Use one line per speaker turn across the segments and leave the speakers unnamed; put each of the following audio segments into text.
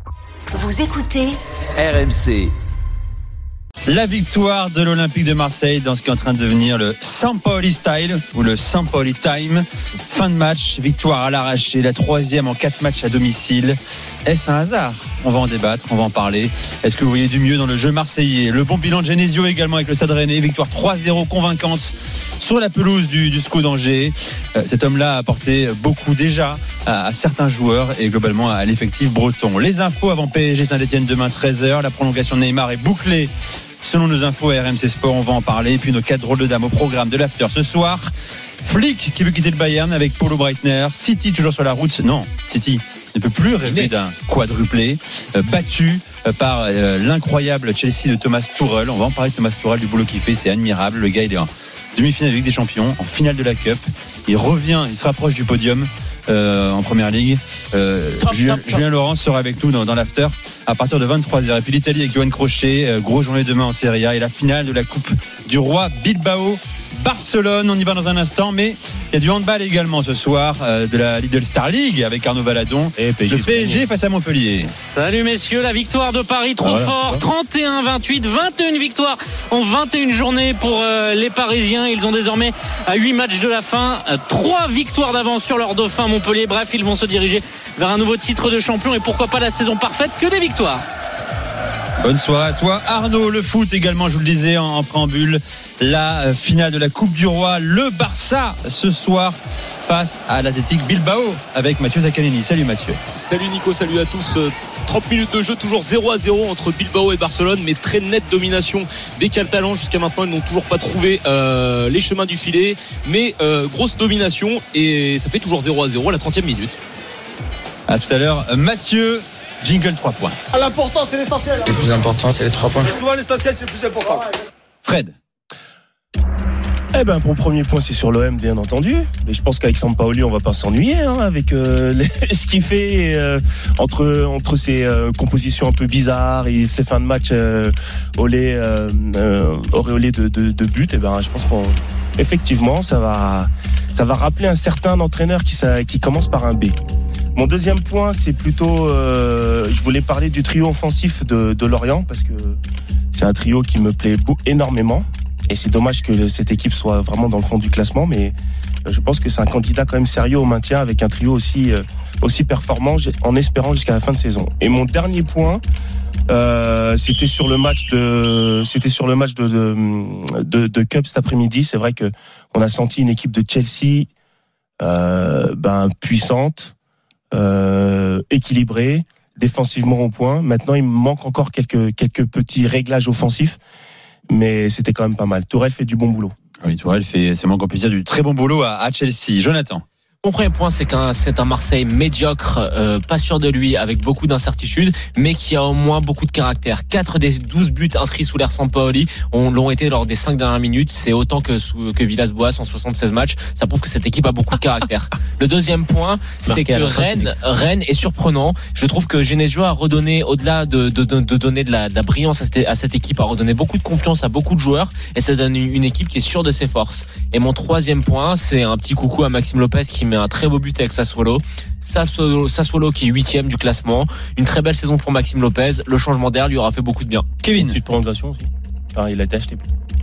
Vous écoutez
RMC.
La victoire de l'Olympique de Marseille dans ce qui est en train de devenir le Sampaoli Style ou le Sampaoli Time. Fin de match, victoire à l'arraché, la 3e en 4 matchs à domicile. Est-ce un hasard ? On va en débattre, on va en parler. Est-ce que vous voyez du mieux dans le jeu marseillais ? Le bon bilan de Genesio également avec le Stade Rennais, victoire 3-0 convaincante sur la pelouse du SCO d'Angers. Cet homme-là a apporté beaucoup déjà à certains joueurs et globalement à l'effectif breton. Les infos avant PSG Saint-Etienne demain 13h. La prolongation de Neymar est bouclée. Selon nos infos à RMC Sport, on va en parler. Et puis nos 4 drôles de dames au programme de l'after ce soir. Flick qui veut quitter le Bayern avec Paulo Breitner. City toujours sur la route. Non, City ne peut plus rêver d'un quadruplé. Battu par l'incroyable Chelsea de Thomas Tuchel. On va en parler de Thomas Tuchel, du boulot qu'il fait. C'est admirable. Le gars, il est en demi-finale de Ligue des Champions, en finale de la Cup. Il revient, il se rapproche du podium en Première Ligue. Julien Laurent sera avec nous dans l'after à partir de 23h. Et puis l'Italie avec Johan Crochet, grosse journée demain en Serie A et la finale de la Coupe du Roi Bilbao Barcelone. On y va dans un instant, mais il y a du handball également ce soir de la Lidl Star League avec Arnaud Valadon. Et le PSG face à Montpellier.
Salut messieurs, la victoire de Paris trop fort, 31-28, 21 victoires en 21 journées pour les Parisiens. Ils ont désormais à 8 matchs de la fin 3 victoires d'avance sur leur dauphin Montpellier. Bref, ils vont se diriger vers un nouveau titre de champion et pourquoi pas la saison parfaite, que des victoires.
Bonne soirée à toi Arnaud. Le foot également, je vous le disais en préambule, la finale de la Coupe du Roi, le Barça ce soir face à l'Athletic Bilbao avec Mathieu Zaccanini. Salut Mathieu.
Salut Nico, salut à tous. 30 minutes de jeu, toujours 0-0 entre Bilbao et Barcelone, mais très nette domination des Catalans. Jusqu'à maintenant, ils n'ont toujours pas trouvé les chemins du filet, mais grosse domination et ça fait toujours 0-0 à la 30e minute.
À tout à l'heure Mathieu. Jingle 3 points.
L'important c'est l'essentiel.
Le plus important c'est les 3 points.
Souvent l'essentiel c'est le plus important.
Fred.
Pour le premier point c'est sur l'OM bien entendu. Mais je pense qu'avec Sampaoli on va pas s'ennuyer avec ce qu'il fait entre ses compositions un peu bizarres et ses fins de match auréolées de buts. Je pense qu'effectivement ça va rappeler un certain entraîneur qui commence par un B. Mon deuxième point, c'est plutôt, je voulais parler du trio offensif de Lorient parce que c'est un trio qui me plaît énormément et c'est dommage que cette équipe soit vraiment dans le fond du classement, mais je pense que c'est un candidat quand même sérieux au maintien avec un trio aussi performant en espérant jusqu'à la fin de saison. Et mon dernier point, c'était sur le match de Cup cet après-midi. C'est vrai que on a senti une équipe de Chelsea puissante. Équilibré, défensivement au point. Maintenant, il me manque encore quelques petits réglages offensifs, mais c'était quand même pas mal. Tourelle fait du bon boulot.
Oui, Tourelle fait, c'est moins qu'on puisse dire, du très bon boulot à Chelsea. Jonathan.
Mon premier point, c'est c'est un Marseille médiocre, pas sûr de lui, avec beaucoup d'incertitudes, mais qui a au moins beaucoup de caractère. 4 des 12 buts inscrits sous l'ère Sampaoli l'ont été lors des 5 dernières minutes. C'est autant que Villas-Boas en 76 matchs. Ça prouve que cette équipe a beaucoup de caractère. Le deuxième point, c'est que Rennes est surprenant. Je trouve que Genesio a redonné, au-delà de donner de la brillance à cette équipe, a redonné beaucoup de confiance à beaucoup de joueurs, et ça donne une équipe qui est sûre de ses forces. Et mon troisième point, c'est un petit coucou à Maxime Lopez qui met un très beau but avec Sassuolo qui est 8e du classement. Une très belle saison pour Maxime Lopez. Le changement d'air lui aura fait beaucoup de bien.
Kevin. Une prolongation aussi. Il a été acheté.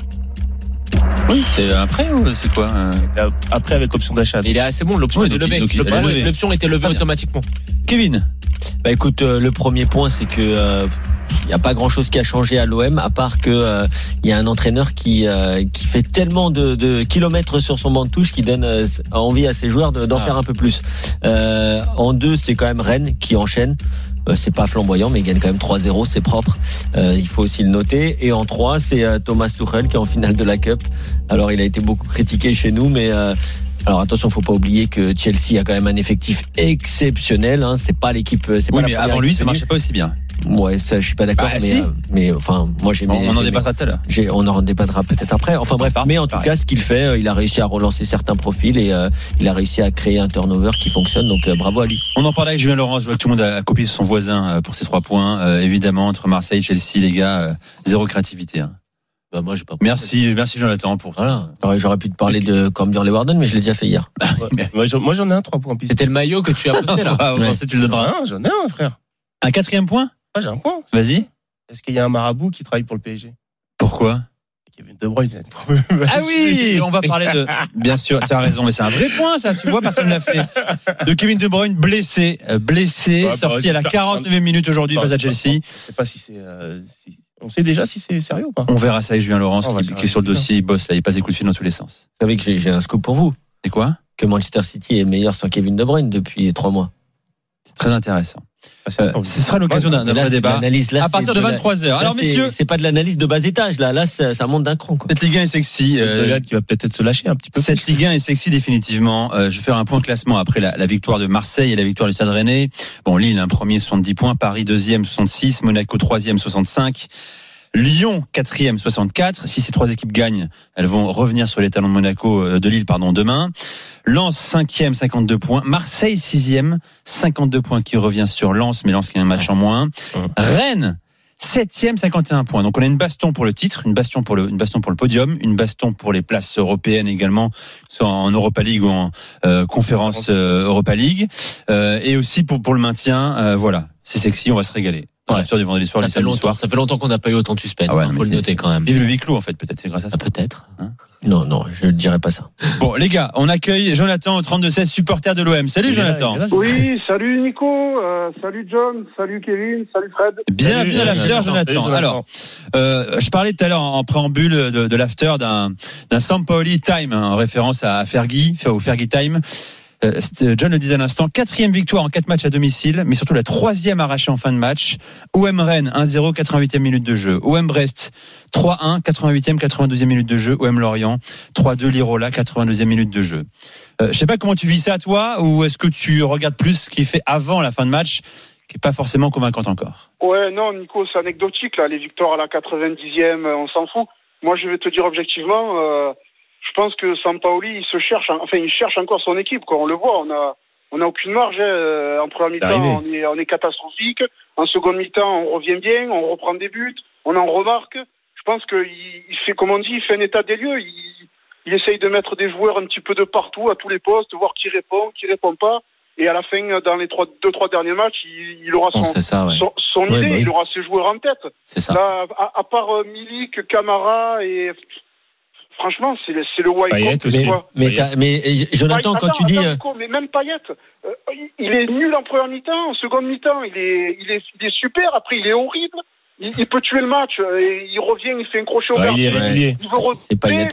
Oui, c'est après ou c'est quoi
Après avec option d'achat.
Il est assez bon, l'option était levée. L'option était levée automatiquement.
Kevin.
Écoute, le premier point c'est que il n'y a pas grand chose qui a changé à l'OM à part que il y a un entraîneur qui fait tellement de kilomètres sur son banc de touche qui donne envie à ses joueurs d'en faire un peu plus. En 2, c'est quand même Rennes qui enchaîne. C'est pas flamboyant mais il gagne quand même 3-0, c'est propre. Il faut aussi le noter. Et en 3, c'est Thomas Tuchel qui est en finale de la Cup. Alors il a été beaucoup critiqué chez nous, mais alors attention, faut pas oublier que Chelsea a quand même un effectif exceptionnel. C'est pas l'équipe.
Mais avant lui, ça marchait pas aussi bien.
Ouais, ça, je suis pas d'accord. Mais enfin, moi j'ai.
On en débattra tout à l'heure.
On en débattra peut-être après. Enfin bref. Mais en tout cas, ce qu'il fait, il a réussi à relancer certains profils et il a réussi à créer un turnover qui fonctionne. Donc bravo à lui.
On en parlait avec Julien Laurent. Je vois que tout le monde a copié son voisin pour ces 3 points. Évidemment, entre Marseille et Chelsea, les gars, zéro créativité.
Moi, j'ai pas.
Merci Jonathan pour.
Voilà. J'aurais pu te parler de Cambier-Leeuwarden, mais je l'ai déjà fait hier.
Moi, j'en ai un 3 points.
C'était le maillot que tu as posté là.
Tu le donneras.
J'en ai un, frère.
Un 4e point?
Ah, j'ai un point.
Vas-y.
Est-ce qu'il y a un marabout qui travaille pour le PSG?
Pourquoi?
Kevin De Bruyne, il a un problème.
Ah oui, on va parler de. Bien sûr, tu as raison, mais c'est un vrai point, ça. Tu vois, personne ne l'a fait. De Kevin De Bruyne blessé, sorti à la 49e minute aujourd'hui face à Chelsea.
Je sais pas si c'est. On sait déjà si c'est sérieux ou pas?
On verra ça avec Julien Laurence qui est sur le dossier, il bosse là, il passe des coups de fil dans tous les sens.
Vous savez que j'ai un scoop pour vous.
C'est quoi?
Que Manchester City est meilleur sans Kevin De Bruyne depuis 3 mois.
C'est très intéressant. Ce sera l'occasion d'un vrai débat à partir de 23h. Alors messieurs,
c'est pas de l'analyse de bas étage là ça monte d'un cran quoi.
Cette Ligue 1 est sexy.
Qui va peut-être se lâcher un petit peu.
Cette Ligue 1 est sexy définitivement. Je vais faire un point classement après la victoire de Marseille et la victoire du Stade Rennais. Bon, Lille un premier 70 points, Paris deuxième 66, Monaco troisième 65. Lyon 4e 64. Si ces 3 équipes gagnent, elles vont revenir sur les talons de Lille demain. Lens 5e 52 points. Marseille 6e 52 points qui revient sur Lens, mais Lens qui a un match en moins. Rennes 7e 51 points. Donc on a une baston pour le titre, une baston pour le podium, une baston pour les places européennes également, soit en Europa League ou en conférence Europa League, et aussi pour le maintien. Voilà, c'est sexy, on va se régaler. Dans l'after du vendredi soir, du samedi soir.
Ça fait longtemps qu'on n'a pas eu autant de suspense. Ah ouais, faut le noter quand même.
Vive le huis clos en fait, peut-être c'est grâce à ça.
Peut-être.
Non, je ne dirais pas ça.
Bon les gars, on accueille Jonathan au 32-16, supporter de l'OM. Salut Jonathan.
Oui, salut Nico, salut John, salut Kevin, salut Fred.
Bienvenue à l'after Jonathan. Alors, je parlais tout à l'heure en préambule de l'after d'un Sampaoli Time, en référence à Fergie, au Fergie Time. John le disait à l'instant, 4e victoire en 4 matchs à domicile, mais surtout la 3e arrachée en fin de match. OM Rennes 1-0, 88e minute de jeu. OM Brest 3-1, 88e, 92e minute de jeu. OM Lorient 3-2, Lirola 92e minute de jeu. Je sais pas comment tu vis ça toi, ou est-ce que tu regardes plus ce qui est fait avant la fin de match, qui est pas forcément convaincante encore?
Ouais, non Nico, c'est anecdotique là, les victoires à la 90e, on s'en fout. Moi je vais te dire objectivement, je pense que Sampaoli, il cherche encore son équipe, quoi. On le voit, on a aucune marge, en première mi-temps, on est catastrophique. En seconde mi-temps, on revient bien, on reprend des buts, on en remarque. Je pense qu'il fait, comme on dit, il fait un état des lieux. Il essaye de mettre des joueurs un petit peu de partout, à tous les postes, voir qui répond pas. Et à la fin, dans les 2-3 derniers matchs, il aura son idée, il aura ses joueurs en tête.
C'est ça.
Là, à part Milik, Camara et... Franchement, c'est le Payet
aussi. Mais Jonathan, quand tu dis...
Mais même Payet, il est nul en première mi-temps, en seconde mi-temps, il est super, après il est horrible, il peut tuer le match, et il revient, il fait un crochet au gardien, il veut
c'est Payet,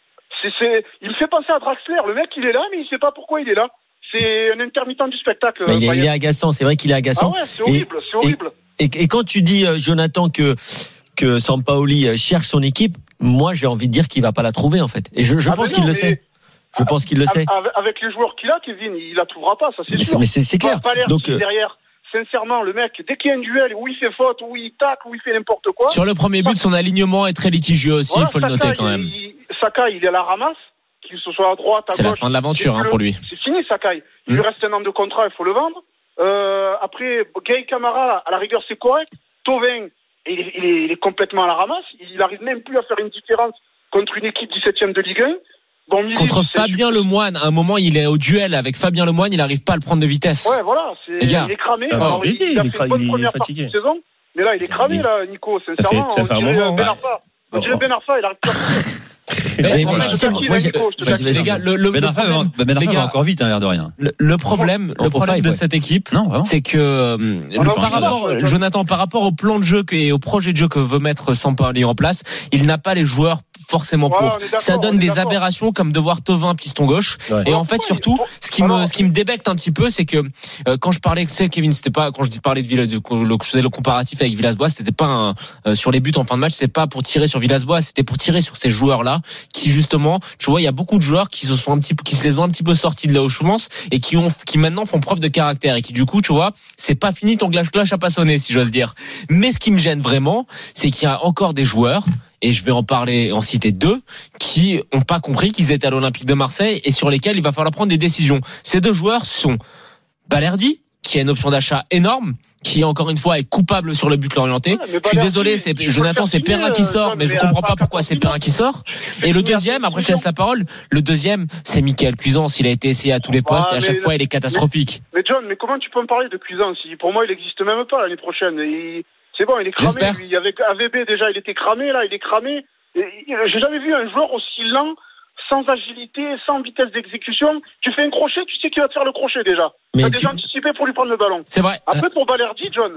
il fait penser à Draxler, le mec il est là, mais il sait pas pourquoi il est là. C'est un intermittent du spectacle.
Mais il est agaçant, c'est vrai qu'il est agaçant.
Ah ouais, c'est horrible.
Et quand tu dis, Jonathan, que Sampaoli cherche son équipe, moi j'ai envie de dire qu'il va pas la trouver en fait. Et je pense qu'il le sait. Je pense qu'il le sait.
Avec les joueurs qu'il a, Kevin, il la trouvera pas, ça c'est sûr.
Mais c'est clair.
Donc derrière, sincèrement, le mec, dès qu'il y a un duel où il fait faute, où il tacle, où il fait n'importe quoi.
Sur le premier but, son alignement est très litigieux aussi, il faut le noter quand même.
Sakai, il est à la ramasse, qu'il se soit à droite, à gauche.
C'est la fin de l'aventure pour lui.
C'est fini, Sakai. Il lui reste un an de contrat, il faut le vendre. Après, Gay Camara, à la rigueur, c'est correct. Thauvin, il est complètement à la ramasse. Il n'arrive même plus à faire une différence contre une équipe 17e de Ligue 1. Bon,
contre Fabien Lemoine, à un moment, il est au duel avec Fabien Lemoine, il n'arrive pas à le prendre de vitesse.
Ouais, voilà. Il est cramé. Il a fait une bonne première partie de saison. Mais là, il est cramé, là, Nico. Sincèrement,
ça fait un moment.
On dirait Ben Arfa, il arrive plus à
les gars,
Ben Arfa va encore vite, l'air de rien.
Le problème de cette équipe, c'est que Jonathan, par rapport au plan de jeu et au projet de jeu que veut mettre Sampaoli en place, il n'a pas les joueurs forcément pour. Ça donne des aberrations comme de voir Thauvin piston gauche. Et en fait, surtout, ce qui me débecte un petit peu, c'est que quand je parlais, tu sais, Kevin, c'était pas quand je parlais le comparatif avec Villas-Boas, c'était pas sur les buts en fin de match, c'est pas pour tirer sur Villas-Boas, c'était pour tirer sur ces joueurs-là qui justement, tu vois, il y a beaucoup de joueurs qui se les ont un petit peu sortis de là où je pense et qui maintenant font preuve de caractère et qui du coup, tu vois, c'est pas fini ton glace à pas sonner, si j'ose dire. Mais ce qui me gêne vraiment, c'est qu'il y a encore des joueurs, et je vais en citer 2, qui ont pas compris qu'ils étaient à l'Olympique de Marseille et sur lesquels il va falloir prendre des décisions. Ces 2 joueurs sont Balerdi, qui a une option d'achat énorme, qui encore une fois est coupable sur le but l'orienté. Je suis désolé, Jonathan, c'est Perrin qui sort, mais je comprends pas pourquoi c'est Perrin qui sort. Et le deuxième, après je te laisse la parole, le deuxième, c'est Mickaël Cuisance. Il a été essayé à tous les postes et à chaque fois il est catastrophique.
Mais John, comment tu peux me parler de Cuisance? Pour moi, il n'existe même pas l'année prochaine. C'est bon, il est cramé.
J'espère.
Lui. Avec AVB déjà, il était cramé, là, il est cramé. J'ai jamais vu un joueur aussi lent, sans agilité, sans vitesse d'exécution. Tu fais un crochet, tu sais qui va te faire le crochet déjà. Tu as déjà anticipé pour lui prendre le ballon.
C'est vrai.
Après, pour Balerdi, John,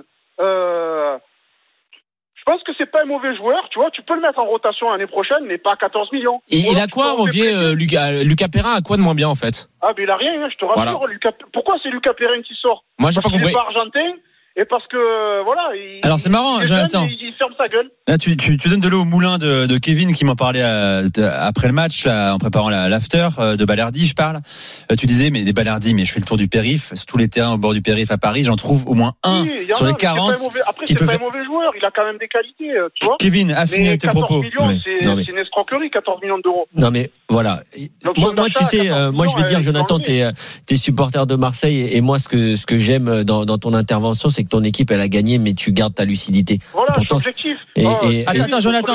je pense que c'est pas un mauvais joueur. Tu vois, tu peux le mettre en rotation l'année prochaine, mais pas à 14 millions.
Et il a quoi, Lucas Perrin a quoi de moins bien en fait?
Ah, mais il a rien, hein, je te rassure.
Voilà.
Pourquoi c'est Lucas Perrin qui sort?
Moi, j'ai pas compris.
Il est pas argentin. Et parce que voilà,
alors c'est marrant, Jonathan.
Il ferme sa gueule.
Là, tu donnes de l'eau au moulin de Kevin qui m'en parlait après le match, là, en préparant l'after de Balerdi, je parle. Tu disais, mais des Balerdi, mais je fais le tour du périph', sur tous les terrains au bord du périph' à Paris, j'en trouve au moins un sur les 40.
Après, c'est pas un mauvais joueur, il a quand même des qualités, tu vois.
Kevin, affiné tes propos.
14 millions, c'est une escroquerie, 14 millions d'euros.
Non mais voilà. Moi tu sais, moi je vais dire, Jonathan, t'es supporter de Marseille et moi ce que j'aime dans ton intervention, c'est que ton équipe elle a gagné, mais tu gardes ta lucidité.
Voilà, c'est objectif.
Attends, Jonathan,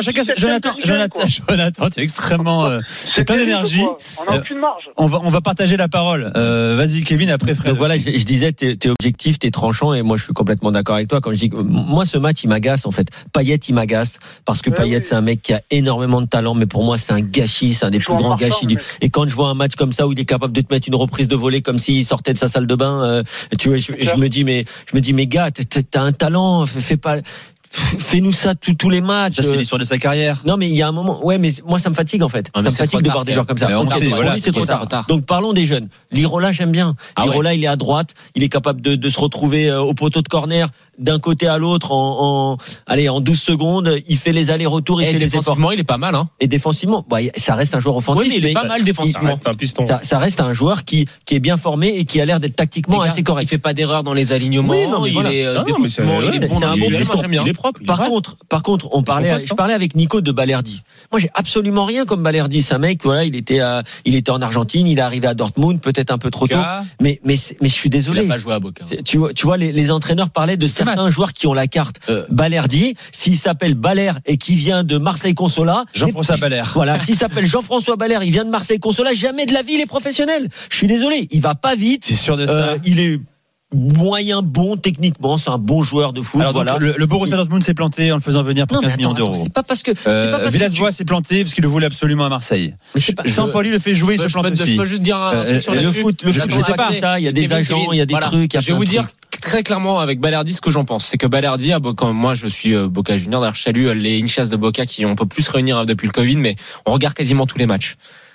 t'es extrêmement, t'es plein d'énergie.
On n'a aucune marge.
On va partager la parole. Vas-y, Kevin, après Fred.
Donc voilà, je disais, t'es objectif, t'es tranchant, et moi je suis complètement d'accord avec toi quand je dis que moi ce match il m'agace en fait. Payet il m'agace parce que Payet c'est un mec qui a énormément de talent, mais pour moi c'est un gâchis, c'est un des plus grands gâchis et quand je vois un match comme ça où il est capable de te mettre une reprise de volée comme s'il sortait de sa salle de bain, tu vois, je me dis mais gars, t'as un talent, fais-nous ça tous les matchs.
Ça, c'est l'histoire de sa carrière.
Non, mais il y a un moment, mais moi, ça me fatigue, en fait. Ça me fatigue de voir des joueurs comme ça. C'est trop tard. Donc, parlons des jeunes. Lirola, j'aime bien. Lirola, il est à droite. Il est capable de se retrouver au poteau de corner d'un côté à l'autre en 12 secondes. Il fait les allers-retours, il fait les efforts.
Défensivement, il est pas mal, hein.
Et défensivement, ça reste un joueur offensif.
Oui, mais il est pas mal défensivement.
Ça reste un joueur qui est bien formé et qui a l'air d'être tactiquement assez correct.
Il fait pas d'erreur dans les alignements.
Il
est défensivement, il est bon dans les duels. Moi, j'aime bien.
Par contre, je parlais avec Nico de Balerdi. Moi, j'ai absolument rien comme Balerdi. C'est un mec, voilà, il était en Argentine, il est arrivé à Dortmund, peut-être un peu trop tôt. Mais je suis désolé.
Il a pas joué à Boca.
Tu vois, les entraîneurs parlaient de certains joueurs qui ont la carte. Balerdi, s'il s'appelle Baler et qui vient de Marseille Consola.
Jean-François Baler.
Voilà. S'il s'appelle Jean-François Baler, il vient de Marseille Consola, jamais de la vie il est professionnel. Je suis désolé. Il va pas vite.
C'est sûr de ça.
Il est moyen bon techniquement, c'est un bon joueur de foot.
Alors voilà. Le Borussia Dortmund s'est planté en le faisant venir pour 15 millions d'euros.
C'est pas parce que
Villas-Boas s'est planté parce qu'il le voulait absolument à Marseille. Sampaoli le fait jouer, il se plante aussi.
Je peux juste dire un truc sur
le foot, c'est pas ça, il y a des agents, il y a des trucs.
Je vais vous dire très clairement avec Balerdi ce que j'en pense. C'est que Balerdi, quand moi je suis Boca Junior, d'ailleurs je salue les hinchas de Boca qui on peut plus se réunir depuis le Covid, mais on regarde quasiment tous les matchs.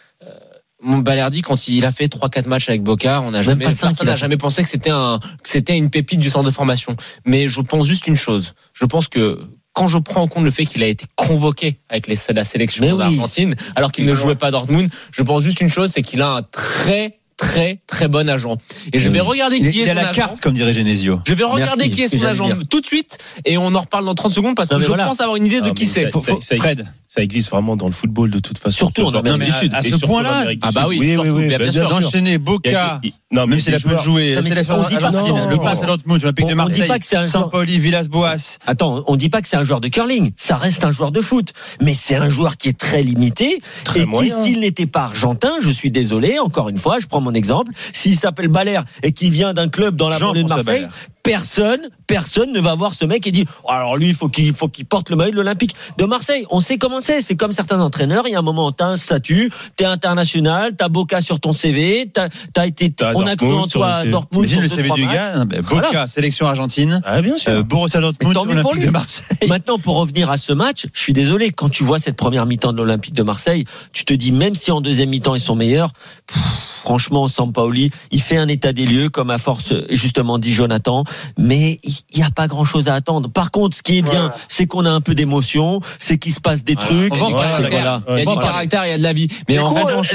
Balerdi, quand il a fait 3-4 matchs avec Boca, personne n'a jamais pensé que c'était une pépite du centre de formation. Mais je pense juste une chose. Je pense que quand je prends en compte le fait qu'il a été convoqué avec la sélection d'Argentine, alors qu'il ne jouait pas à Dortmund, je pense juste une chose, c'est qu'il a un très bon agent. Et je vais regarder qui est son agent. Il a la carte,
comme dirait Genesio.
Je vais regarder qui est son agent tout de suite et on en reparle dans 30 secondes parce que je pense avoir une idée de qui c'est.
Fred. Ça existe vraiment dans le football de toute façon.
Surtout en Amérique du Sud.
À ce point-là.
Ah bah oui.
Bien sûr. Enchaîner Boca. Non, même s'il a peu joué. La sélection argentine. Le Borussia Dortmund, l'Olympique de Marseille. Sampaoli, Villas-Boas.
Attends, on dit pas que c'est un joueur de curling. Ça reste un joueur de foot. Mais c'est un joueur qui est très limité. Et qui, s'il n'était pas argentin, je suis désolé, encore une fois, je prends mon exemple. S'il s'appelle Baler et qu'il vient d'un club dans la banlieue de Marseille, personne ne va voir ce mec et dit alors lui il faut qu'il porte le maillot de l'Olympique de Marseille. On sait comment c'est comme certains entraîneurs, il y a un moment t'as un statut, t'es international, t'as Boca sur ton CV, on a cru en toi à Dortmund.
Imagine le CV du gars, Boca, sélection argentine,
bien sûr.
Borussia Dortmund, Olympique de Marseille.
Maintenant pour revenir à ce match, je suis désolé, quand tu vois cette première mi-temps de l'Olympique de Marseille, tu te dis même si en deuxième mi-temps ils sont meilleurs, franchement Sampaoli, il fait un état des lieux comme à force justement dit Jonathan, mais il n'y a pas grand-chose à attendre. Par contre, ce qui est bien, c'est qu'on a un peu d'émotion, c'est qu'il se passe des trucs.
Il y a du caractère, il y a de la vie. Mais en revanche,
les gars,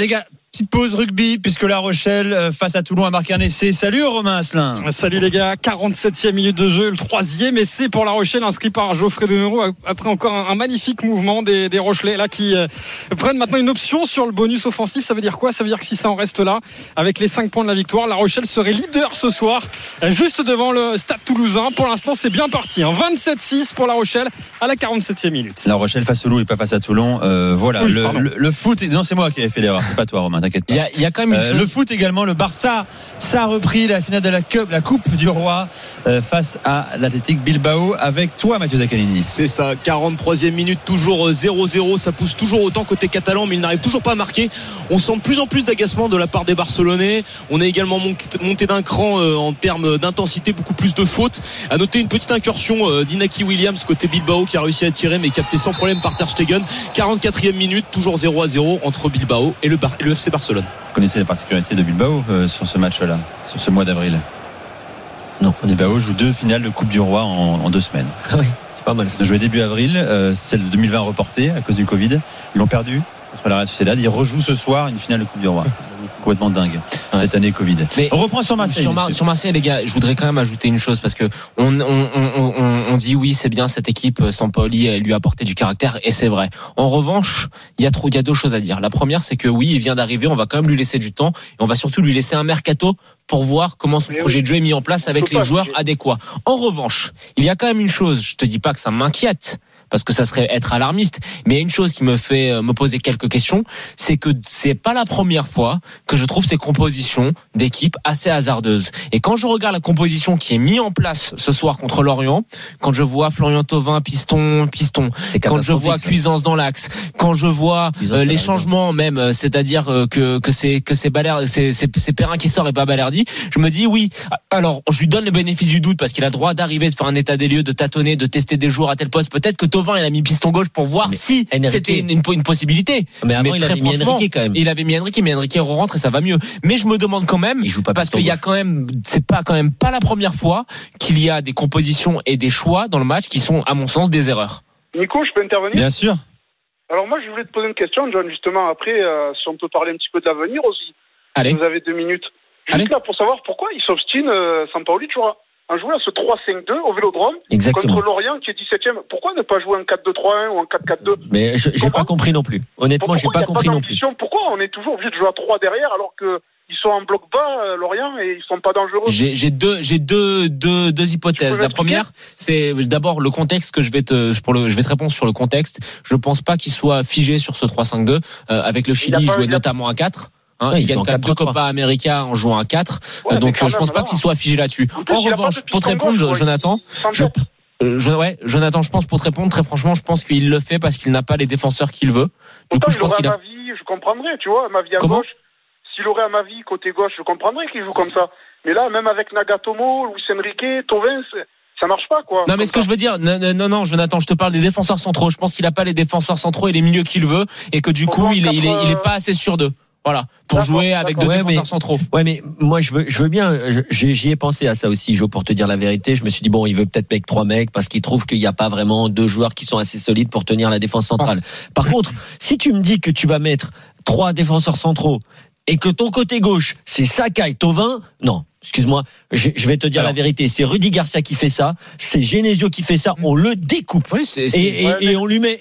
petite pause rugby puisque La Rochelle face à Toulon a marqué un essai. Salut Romain Asselin.
Salut les gars, 47e minute de jeu, le 3e essai pour La Rochelle inscrit par Geoffrey Demeraux après encore un magnifique mouvement des Rochelais là qui prennent maintenant une option sur le bonus offensif. Ça veut dire quoi ? Ça veut dire que si ça en reste là, avec les 5 points de la victoire, La Rochelle serait leader ce soir, juste devant le Stade Toulousain. Pour l'instant, c'est bien parti. 27-6 pour La Rochelle à la 47e minute.
La Rochelle face au Loup et pas face à Toulon. Voilà.
Oui,
le foot. Non, c'est moi qui avais fait l'erreur. C'est pas toi, Romain. T'inquiète pas.
Il y a quand même une chose.
Le foot également. Le Barça, ça a repris la finale de la Coupe du Roi face à l'Athletic Bilbao avec toi, Mathieu Zaccanini.
C'est ça, 43e minute, toujours 0-0. Ça pousse toujours autant côté catalan, mais il n'arrive toujours pas à marquer. On sent de plus en plus d'agacement de la part des Barcelonais. On est également monté d'un cran en termes d'intensité, beaucoup plus de fautes. À noter une petite incursion d'Inaki Williams côté Bilbao qui a réussi à tirer mais capté sans problème par Ter Stegen. 44e minute, toujours 0-0 entre Bilbao et le FC Barcelone.
Vous connaissez les particularités de Bilbao sur ce match-là, sur ce mois d'avril?
Non.
Bilbao joue 2 finales de Coupe du Roi en 2 semaines.
Oui, c'est pas mal.
Ils ont joué début avril, celle de 2020 reportée à cause du Covid. Ils l'ont perdu contre la Real Sociedad. Ils rejouent ce soir une finale de Coupe du Roi. Complètement dingue cette année Covid.
Mais
on reprend sur Marseille.
Sur Marseille, les gars, je voudrais quand même ajouter une chose parce que on dit oui, c'est bien cette équipe. Sampaoli lui a apporté du caractère et c'est vrai. En revanche, il y a 2 choses à dire. La première, c'est que oui, il vient d'arriver. On va quand même lui laisser du temps et on va surtout lui laisser un mercato pour voir comment son projet de jeu est mis en place avec les joueurs adéquats. En revanche, il y a quand même une chose. Je te dis pas que ça m'inquiète, parce que ça serait être alarmiste, mais il y a une chose qui me fait me poser quelques questions, c'est que c'est pas la première fois que je trouve ces compositions d'équipe assez hasardeuses. Et quand je regarde la composition qui est mise en place ce soir contre Lorient, quand je vois Florian Thauvin piston, quand je vois Cuisance dans l'axe, quand je vois les changements même, c'est-à-dire que c'est Balerdi, c'est Perrin qui sort et pas Balerdi, je me dis oui. Alors je lui donne le bénéfice du doute parce qu'il a le droit d'arriver, de faire un état des lieux, de tâtonner, de tester des joueurs à tel poste. Peut-être que Thauvin il a mis piston gauche pour voir si c'était une possibilité.
Mais avant il avait mis Enrique quand même.
Il avait mis Enrique, mais Enrique rentre et ça va mieux. Mais je me demande quand même, parce qu'il y a quand même, c'est pas quand même pas la première fois qu'il y a des compositions et des choix dans le match qui sont à mon sens des erreurs.
Nico, je peux intervenir ?
Bien sûr.
Alors moi je voulais te poser une question, John, justement après si on peut parler un petit peu de l'avenir aussi.
Allez.
Vous avez 2 minutes. Juste là pour savoir pourquoi il s'obstine Sampaoli toujours à jouer à ce 3-5-2 au Vélodrome.
Exactement.
Contre Lorient qui est 17e. Pourquoi ne pas jouer un 4-2-3-1 ou un 4-4-2 ?
Mais j'ai pas compris non plus. Honnêtement, j'ai pas compris non plus.
Pourquoi on est toujours obligé de jouer à 3 derrière alors que ils sont en bloc bas, Lorient, et ils sont pas dangereux?
J'ai deux hypothèses. La première, c'est d'abord le contexte que je vais te répondre sur le contexte. Je pense pas qu'il soit figé sur ce 3-5-2. Avec le Chili, il jouait notamment à 4. Il gagne 2 Copa América en jouant à 4. Donc je pense pas qu'il soit figé là-dessus. En revanche, pour te répondre, Jonathan, Jonathan, je pense pour te répondre très franchement, je pense qu'il le fait parce qu'il n'a pas les défenseurs qu'il veut. Du coup, je pense qu'il a
Mavi, je comprendrais, tu vois, Mavi à gauche. S'il aurait à Mavi côté gauche, je comprendrais qu'il joue comme ça. Mais là, même avec Nagatomo, Luis Enrique, Thauvin, ça marche pas, quoi.
Non, mais ce que je veux dire, non, Jonathan, je te parle des défenseurs centraux. Je pense qu'il a pas les défenseurs centraux et les milieux qu'il veut, et que du coup, il est pas assez sûr d'eux. Voilà, pour jouer avec 2 défenseurs centraux.
Ouais, mais moi je veux bien. J'y ai pensé à ça aussi, Jo, pour te dire la vérité. Je me suis dit bon, il veut peut-être mettre 3 mecs parce qu'il trouve qu'il n'y a pas vraiment 2 joueurs qui sont assez solides pour tenir la défense centrale. Par contre, si tu me dis que tu vas mettre 3 défenseurs centraux et que ton côté gauche c'est Sakai, Thauvin, non. Excuse-moi, je vais te dire la vérité. C'est Rudy Garcia qui fait ça, c'est Genesio qui fait ça. On le découpe et on lui met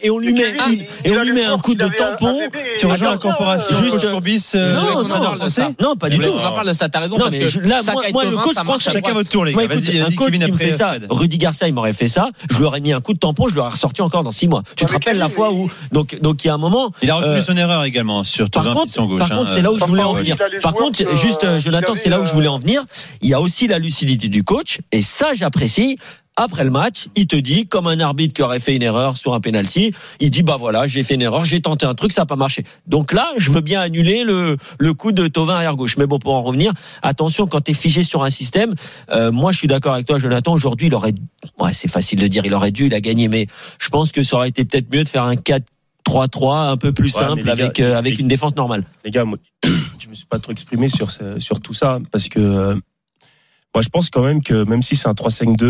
un coup de tampon.
Tu rejoins la corporation.
Juste
Courbis.
Non, pas du tout.
On en parle de ça. T'as raison parce que
là, moi, le coach France,
chacun votre tour, les gars. Vas-y,
un coach qui me fait ça. Rudy Garcia, il m'aurait fait ça. Je lui aurais mis un coup de tampon. Je l'aurais ressorti encore dans 6 mois. Tu te rappelles la fois où donc il y a un moment.
Il a reconnu son erreur également sur Thauvin piston gauche.
Par contre, c'est là où je voulais en venir. Par contre, juste Jonathan, c'est là où je voulais en venir. Il y a aussi la lucidité du coach, et ça j'apprécie. Après le match, il te dit, comme un arbitre qui aurait fait une erreur sur un penalty, il dit bah voilà, j'ai fait une erreur, j'ai tenté un truc, ça n'a pas marché. Donc là, je veux bien annuler le coup de Thauvin arrière gauche. Mais bon, pour en revenir, attention, quand t'es figé sur un système, moi je suis d'accord avec toi, Jonathan. Aujourd'hui, c'est facile de dire, il a gagné, mais je pense que ça aurait été peut-être mieux de faire un 4-3-3 un peu plus simple avec une défense normale.
Les gars, moi, je me suis pas trop exprimé sur tout ça parce que moi je pense quand même que même si c'est un 3-5-2,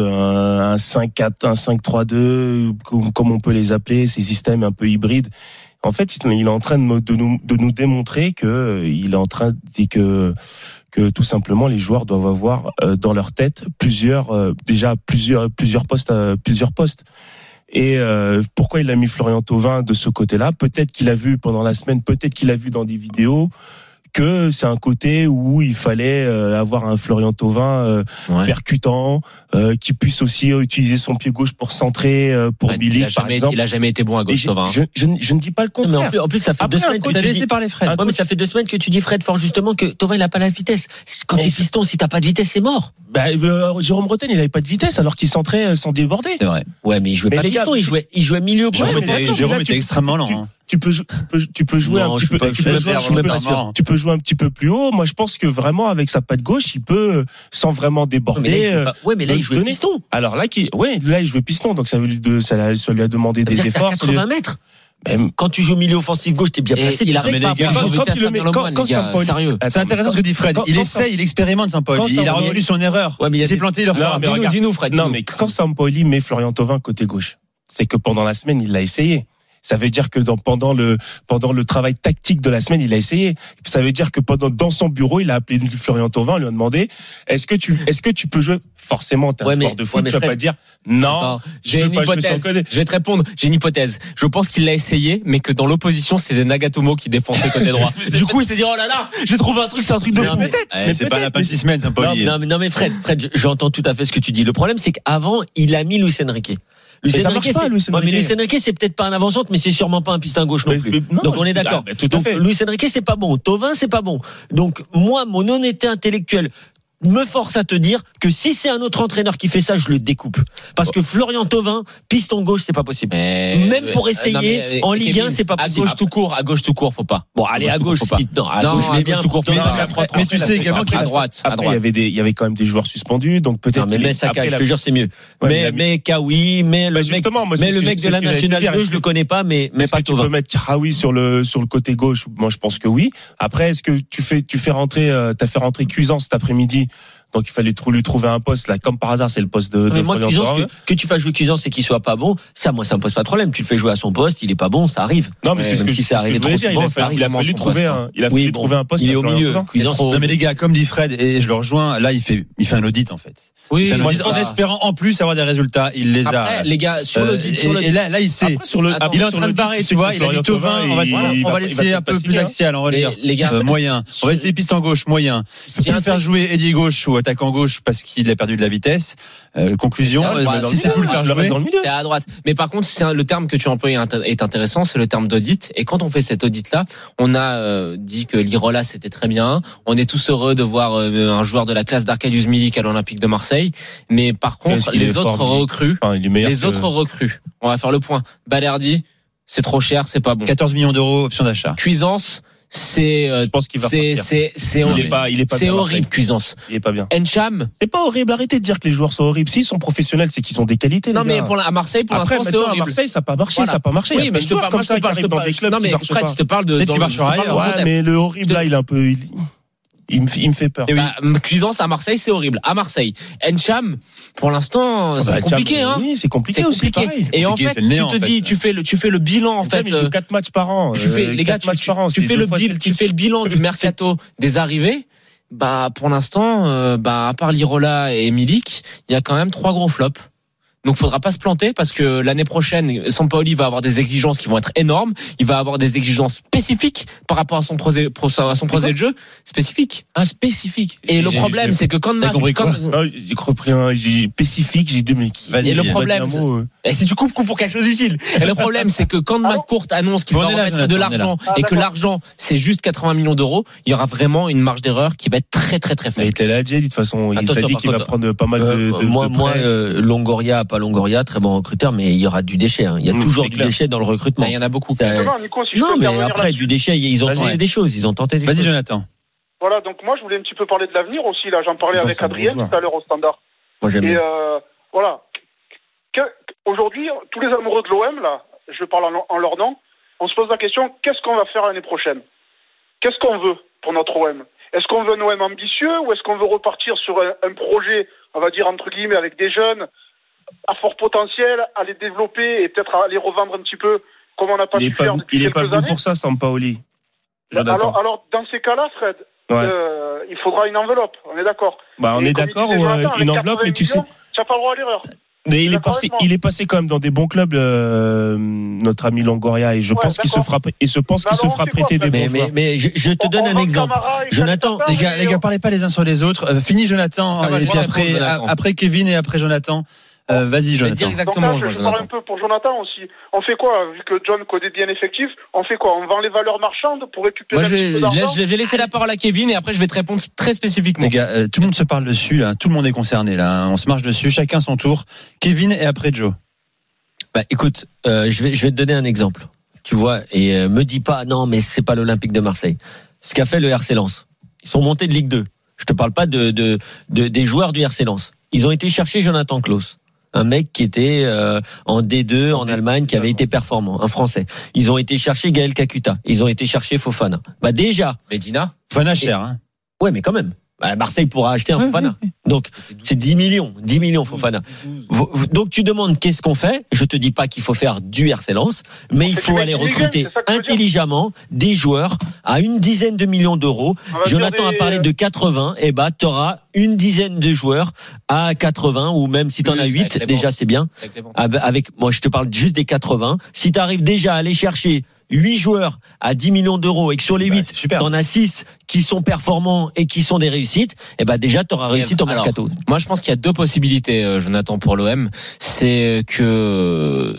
un 5-4, un 5-3-2, comme on peut les appeler, ces systèmes un peu hybrides, En fait, il est en train de nous démontrer que il est en train de que tout simplement les joueurs doivent avoir dans leur tête plusieurs postes. Et pourquoi il a mis Florian Thauvin de ce côté-là? Peut-être qu'il a vu pendant la semaine, peut-être qu'il a vu dans des vidéos que c'est un côté où il fallait avoir un Florian Thauvin percutant, qui puisse aussi utiliser son pied gauche pour centrer pour Milik, par exemple.
Il a jamais été bon à gauche, Thauvin.
Je ne dis pas le contraire.
Mais en plus, ça fait 2 semaines que tu
laissé parler Fred.
mais ça fait 2 semaines que tu dis, Fred, fort justement, que Thauvin il a pas la vitesse. Quand t'es piston, si t'as pas de vitesse, c'est mort.
Jérôme Bretagne, il avait pas de vitesse alors qu'il centrait sans déborder.
C'est vrai.
Ouais, mais il jouait pas piston, il jouait milieu.
Jérôme était extrêmement lent.
Tu peux jouer un petit peu. Tu peux jouer un petit peu plus haut. Moi, je pense que vraiment avec sa patte gauche, il peut sans vraiment déborder.
Mais là, il jouait piston.
Alors là, il jouait piston, donc ça lui a demandé des efforts.
80 mètres. Quand tu joues milieu offensif gauche, t'es bien placé.
Il a quand sérieux.
C'est intéressant ce que dit Fred. Il essaye, il expérimente Sampaoli. Il a reconnu son erreur. Il s'est planté, il refera.
Dis-nous, Fred.
Non, mais quand Sampaoli met Florian Thauvin côté gauche, c'est que pendant la semaine, il l'a essayé. Ça veut dire que pendant le travail tactique de la semaine, il a essayé. Ça veut dire que dans son bureau, il a appelé Florian Thauvin, lui a demandé est-ce que tu peux jouer? Forcément, t'es un joueur de foot, tu vas pas dire non.
Attends, j'ai une hypothèse. Je vais te répondre. J'ai une hypothèse. Je pense qu'il l'a essayé, mais que dans l'opposition, c'est des Nagatomo qui défonçaient côté droit. Du coup, il s'est dit oh là là, j'ai trouvé un truc, c'est un truc de fou.
C'est pas la passe 6 semaines, Sampaoli.
Non, mais Fred, j'entends tout à fait ce que tu dis. Le problème, c'est qu'avant, il a mis Luis Enrique. Luis Enrique, c'est peut-être pas un avant-centre, mais c'est sûrement pas un piston gauche non plus. Donc on est d'accord. Donc Luis Enrique, c'est pas bon. Thauvin, c'est pas bon. Donc moi, mon honnêteté intellectuelle me force à te dire que si c'est un autre entraîneur qui fait ça, je le découpe. Parce que Florian Thauvin, piston gauche, c'est pas possible. Même pour essayer, en Ligue 1, c'est pas possible.
À gauche tout court, faut pas.
Bon, allez, à gauche, à gauche, mais bien.
Mais tu sais également
qu'à droite.
Il y avait quand même des joueurs suspendus, donc peut-être.
Non, mais Saka, je te jure, c'est mieux. Mais Kawi, mais le mec de la nationale 2, je le connais pas, mais pas Thauvin.
Tu peux mettre Kawi sur le côté gauche? Moi, je pense que oui. Après, est-ce que tu fais rentrer Cuisance cet après-midi? Donc il fallait lui trouver un poste là, comme par hasard c'est le poste de
moi, Cuisance, que tu fasses jouer Cuisance et qu'il soit pas bon, ça me pose pas de problème. Tu le fais jouer à son poste, il est pas bon, ça arrive.
Non mais c'est ce que si ça arrive trop souvent, il a fallu trouver un poste.
Il est au milieu.
Non mais les gars, comme dit Fred et je le rejoins, là il fait un audit en fait.
Oui,
en espérant en plus avoir des résultats, il les a.
Après, les gars, sur l'audit,
et là il sait. Il est en train de barrer, tu vois. Il a dit Thauvin, on va laisser un peu plus axial, on va dire moyen. On va essayer piste en gauche moyen. Si on faire jouer Eddie gauche ou attaquant gauche parce qu'il a perdu de la vitesse. Conclusion, si c'est pour le faire jouer,
c'est à droite. Mais par contre, le terme que tu emploies est intéressant, c'est le terme d'audit. Et quand on fait cet audit-là, on a dit que Lirola c'était très bien. On est tous heureux de voir un joueur de la classe d'Arcadius Milik à l'Olympique de Marseille. Mais par contre, les autres recrues, on va faire le point. Balerdi, c'est trop cher, c'est pas bon.
14 millions d'euros option d'achat.
Cuisance, je pense qu'il va c'est horrible. Il est pas c'est horrible, Cuisance.
Il est pas bien.
Encham.
C'est pas horrible. Arrêtez de dire que les joueurs sont horribles. S'ils sont professionnels, c'est qu'ils ont des qualités.
Non, mais à Marseille, pour l'instant, c'est horrible.
À Marseille, ça n'a pas marché. Ça n'a pas marché.
Oui, mais je te parle comme ça qui arrivent dans des clubs. Non, mais Fred, je te parle de.
Ouais, mais le horrible là, il est un peu. Il me fait peur.
Cuisance à Marseille, c'est horrible. À Marseille, Encham, pour l'instant, c'est compliqué, hein.
Oui, c'est compliqué aussi.
Et en fait, tu fais le bilan, en fait.
Il joue 4 matchs par an.
Les gars, tu fais le bilan du mercato des arrivées. Pour l'instant, à part Lirola et Milik, il y a quand même 3 gros flops. Donc, faudra pas se planter parce que l'année prochaine, Sampaoli va avoir des exigences qui vont être énormes. Il va avoir des exigences spécifiques par rapport à son projet de jeu spécifique.
Spécifique.
Et le problème, c'est que quand
j'ai compris spécifique, j'ai dit mais
et le problème, et si tu coupes pour quelque chose d'utile. Et le problème, c'est que quand McCourt annonce qu'il va remettre de l'argent et que l'argent c'est juste 80 millions d'euros, il y aura vraiment une marge d'erreur qui va être très très très faible.
Il l'a dit de toute façon. Il t'a dit qu'il va prendre pas mal de.
Moi, Longoria. Pas Longoria, très bon recruteur, mais il y aura du déchet. Il y a toujours du déchet dans le recrutement.
Il y en a beaucoup.
Non, mais après, du déchet, ils ont tenté des choses.
Vas-y, Jonathan.
Voilà, donc moi, je voulais un petit peu parler de l'avenir aussi. Là, j'en parlais avec Adrien tout à l'heure au Standard.
Moi, j'aime bien.
Voilà. Aujourd'hui, tous les amoureux de l'OM, là, je parle en leur nom, on se pose la question, qu'est-ce qu'on va faire l'année prochaine? Qu'est-ce qu'on veut pour notre OM? Est-ce qu'on veut un OM ambitieux ou est-ce qu'on veut repartir sur un projet, on va dire, entre guillemets, avec des jeunes à fort potentiel, à les développer et peut-être à les revendre un petit peu comme on n'a pas pu faire depuis
il est pas
quelques
venu
années.
pour ça, Sampaoli.
Alors, dans ces cas-là, Fred, il faudra une enveloppe. On est d'accord.
On est d'accord, ou une enveloppe, mais tu sais.
Tu n'as pas le droit à l'erreur.
Mais il est passé quand même dans des bons clubs, notre ami Longoria, et je pense qu'il se fera prêter des bons joueurs.
Mais je te donne un exemple. Jonathan,
les gars, parlez pas les uns sur les autres. Fini Jonathan, et puis après Kevin et après Jonathan. Vas-y, Jonathan.
Dire exactement.
Donc là, je parle un peu pour Jonathan aussi. On fait quoi, vu que John connaît bien l'effectif? On fait quoi? On vend les valeurs marchandes pour récupérer.
Moi, je vais laisser la parole à Kevin et après je vais te répondre très spécifiquement.
Les gars, tout le monde se parle dessus, là. Tout le monde est concerné, là. On se marche dessus, chacun son tour. Kevin et après Joe.
Écoute, je vais te donner un exemple. Tu vois, et me dis pas, non, mais c'est pas l'Olympique de Marseille. Ce qu'a fait le RC Lens. Ils sont montés de Ligue 2. Je te parle pas des joueurs du RC Lens. Ils ont été chercher Jonathan Klaus. Un mec qui était en D2 en Allemagne, qui avait été performant, un Français. Ils ont été chercher Gaël Kakuta. Ils ont été chercher Fofana. Déjà.
Medina.
Fofana cher, hein.
Ouais, mais quand même. Marseille pourra acheter un Fofana. Donc, c'est 10 millions Fofana. Donc, tu demandes qu'est-ce qu'on fait? Je te dis pas qu'il faut faire du RC Lens, mais il faut aller recruter intelligemment des joueurs à une dizaine de millions d'euros. Jonathan a parlé de 80, t'auras une dizaine de joueurs à 80, ou même si t'en as 8, déjà c'est bien. Moi, je te parle juste des 80. Si t'arrives déjà à aller chercher 8 joueurs à 10 millions d'euros et que sur les 8, t'en as 6 qui sont performants et qui sont des réussites, déjà t'auras réussi ton mercato.
Moi je pense qu'il y a deux possibilités, Jonathan, pour l'OM. C'est que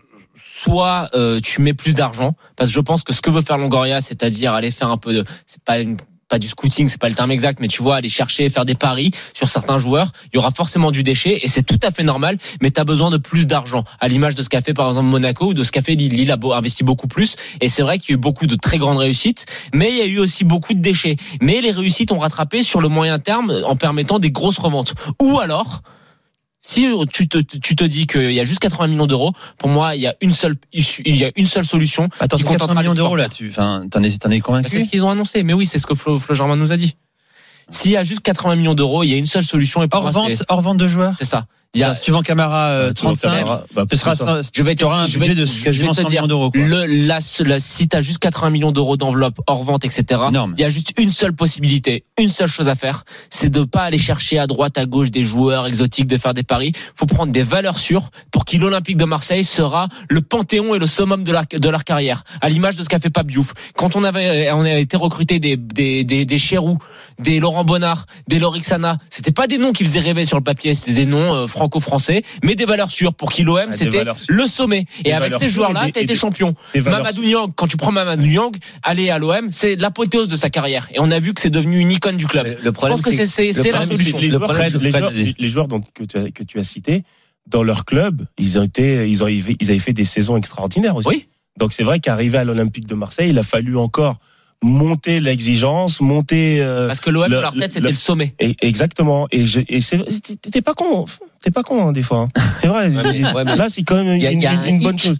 soit tu mets plus d'argent, parce que je pense que ce que veut faire Longoria, c'est-à-dire aller faire un peu de, c'est pas du scouting, c'est pas le terme exact, mais tu vois, aller chercher, faire des paris sur certains joueurs, il y aura forcément du déchet et c'est tout à fait normal, mais tu as besoin de plus d'argent, à l'image de ce qu'a fait par exemple Monaco ou de ce qu'a fait Lille. Lille a investi beaucoup plus et c'est vrai qu'il y a eu beaucoup de très grandes réussites, mais il y a eu aussi beaucoup de déchets. Mais les réussites ont rattrapé sur le moyen terme en permettant des grosses reventes. Ou alors, si tu te dis qu'il y a juste 80 millions d'euros, pour moi, il y a une seule solution.
Attends, c'est 80 millions d'euros là-dessus. Enfin, t'en es convaincu?
C'est ce qu'ils ont annoncé. Mais oui, c'est ce que Flo Germain nous a dit. S'il y a juste 80 millions d'euros, il y a une seule solution. Et pour
hors vente de joueurs?
C'est ça.
Si tu vends Camara 35, tu auras un budget de quasiment 100 millions d'euros.
Si tu as juste 80 millions d'euros d'enveloppe hors vente, etc., il y a juste une seule possibilité, une seule chose à faire, c'est de pas aller chercher à droite, à gauche des joueurs exotiques, de faire des paris. Faut prendre des valeurs sûres pour qui l'Olympique de Marseille sera le panthéon et le summum de leur carrière, à l'image de ce qu'a fait Pape Diouf. Quand on a été recruté des Chérou, des Laurent Bonnard, des Lorixana, c'était pas des noms qui faisaient rêver sur le papier, c'était des noms franco-français, mais des valeurs sûres pour qui l'OM c'était le sommet. Et avec ces joueurs-là, t'as été champion. Mamadou Niang, quand tu prends Mamadou Niang, aller à l'OM, c'est l'apothéose de sa carrière. Et on a vu que c'est devenu une icône du club.
Le problème,
je pense que c'est la solution.
Les joueurs que tu as cités, dans leur club, ils avaient fait des saisons extraordinaires aussi.
Oui.
Donc c'est vrai qu'arriver à l'Olympique de Marseille, il a fallu encore monter l'exigence,
parce que l'OM dans leur tête c'était le sommet.
Exactement. Et t'es pas con hein, des fois. Hein. C'est vrai. Là c'est quand même une bonne chose.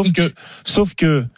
Sauf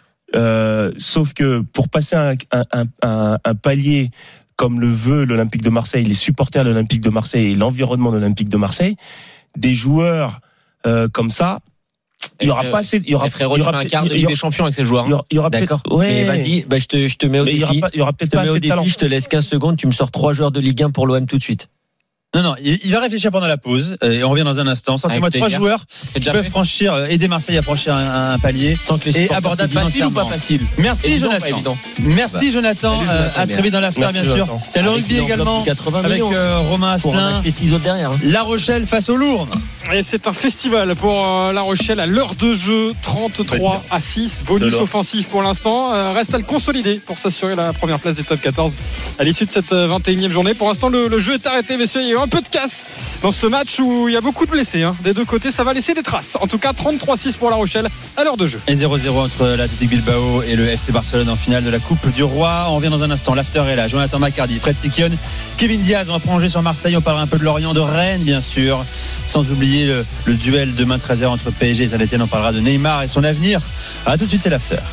que pour passer un palier comme le veut l'Olympique de Marseille, les supporters de l'Olympique de Marseille et l'environnement de l'Olympique de Marseille, des joueurs comme ça. Il y aura pas assez.
Tu fais un quart de Ligue des Champions avec ces joueurs.
Il y aura
d'accord.
Ouais.
Vas-y, je te mets au défi.
Il y aura peut-être pas assez de talent.
Je te laisse 15 secondes. Tu me sors 3 joueurs de Ligue 1 pour l'OM tout de ça.
Non, il va réfléchir pendant la pause et on revient dans un instant. Sortez-moi 3 joueurs qui peuvent aider Marseille à franchir un palier et abordable
facile ou pas facile.
Merci Jonathan. Merci Jonathan. À très vite dans l'after bien sûr. C'est le rugby également avec Romain Asselin.
Les 6 autres derrière.
La Rochelle face au Lourdes.
Et c'est un festival pour La Rochelle à l'heure de jeu, 33-6. Bonus offensif pour l'instant. Reste à le consolider pour s'assurer la première place du top 14 à l'issue de cette 21e journée. Pour l'instant, le jeu est arrêté, messieurs. Il y a eu un peu de casse dans ce match où il y a beaucoup de blessés. Des deux côtés, ça va laisser des traces. En tout cas, 33-6 pour La Rochelle à l'heure de jeu.
Et 0-0 entre l'Athletic Bilbao et le FC Barcelone en finale de la Coupe du Roi. On revient dans un instant. L'after est là. Jonathan McCarty, Fred Piquion, Kevin Diaz. On va prolonger sur Marseille. On parlera un peu de Lorient, de Rennes, bien sûr. Sans oublier le duel demain 13h entre PSG et Saint-Etienne. On parlera de Neymar et son avenir. À tout de suite, c'est l'after.